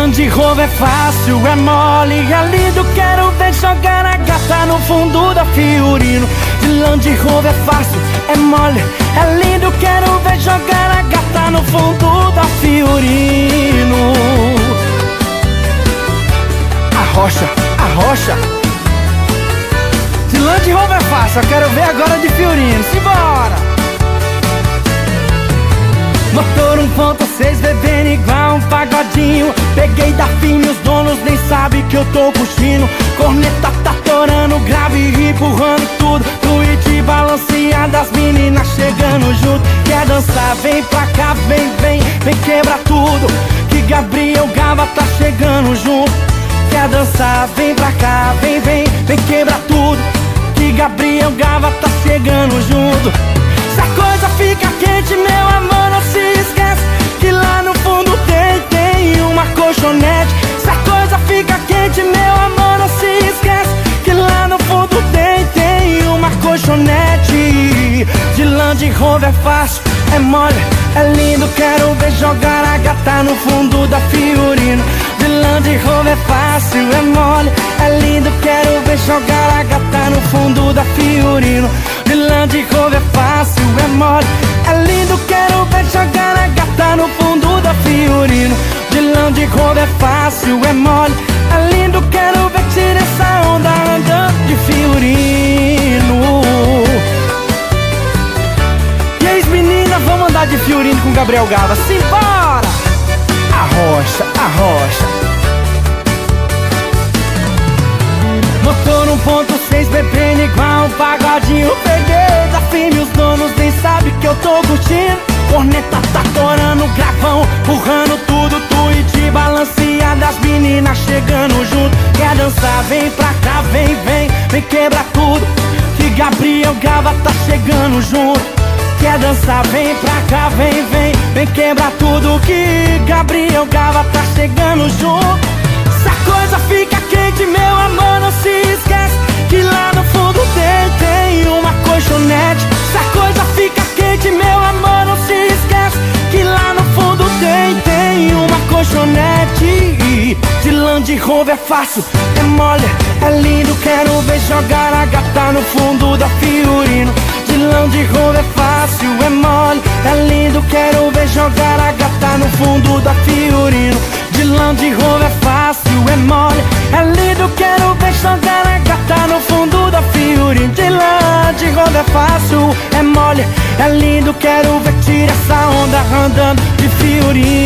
Land Rover é fácil, é mole, é lindo, quero ver jogar a gata no fundo da Fiorino. De Land Rover é fácil, é mole, é lindo, quero ver jogar a gata no fundo da Fiorino. Arrocha. De Land Rover é fácil, eu quero ver agora de Fiorino. Simbora! Motor 1.6 bebendo igual um pagodinho. Peguei da firme, os donos nem sabem que eu tô curtindo. Corneta tá torando, grave e empurrando tudo. Tweet balanceado, as meninas chegando junto. Quer dançar, vem pra cá, vem quebra tudo. Que Gabriel Gava tá chegando junto. Quer dançar, vem pra cá, vem quebra tudo. Que Gabriel Gava tá chegando junto. Se a coisa fica quente, meu amor, não se esquece que lá no fundo tem uma colchonete. Se a coisa fica quente, meu amor, não se esquece que lá no fundo tem uma colchonete. De Land Rover é fácil, é mole, é lindo, quero ver jogar a gata no fundo da Fiorino. De Land Rover é fácil, é mole, é lindo, quero ver jogar a gata no fundo da Fiorino. De Land Rover é fácil, é mole, é lindo, quero ver jogar a gata no fundo da Fiorino. De Land Rover é fácil, é mole, é lindo, quero ver tirar essa onda andando de Fiorino. E aí, meninas, vamos andar de Fiorino com Gabriel Gava. Simbora! Arrocha. Motor 1.6 bebendo igual um pagodinho. Peguei da firme, os donos nem sabem que eu tô curtindo. Corneta tá torando, gravão, empurrando tudo. Tweet balanceado, as meninas chegando junto. Quer dançar, vem pra cá, vem quebra tudo. Que Gabriel Gava tá chegando junto. Quer dançar, vem pra cá, vem quebra tudo. Que Gabriel Gava tá chegando junto. Se a coisa fica quente, meu amor, não se esquece que lá no fundo tem uma colchonete. Se a coisa fica quente, meu amor, não se esquece que lá no fundo tem uma colchonete. De Land Rover é fácil, é mole, é lindo, quero ver jogar a gata no fundo da Fiorino. De Land Rover é fácil, é mole, é lindo, quero ver jogar a gata no fundo da Fiorino. De Land Rover é fácil, é mole, é lindo, quero ver jogar a gata no fundo da Fiorino. De Land Rover é fácil, é mole, é lindo, quero ver tirar essa onda andando de Fiorino.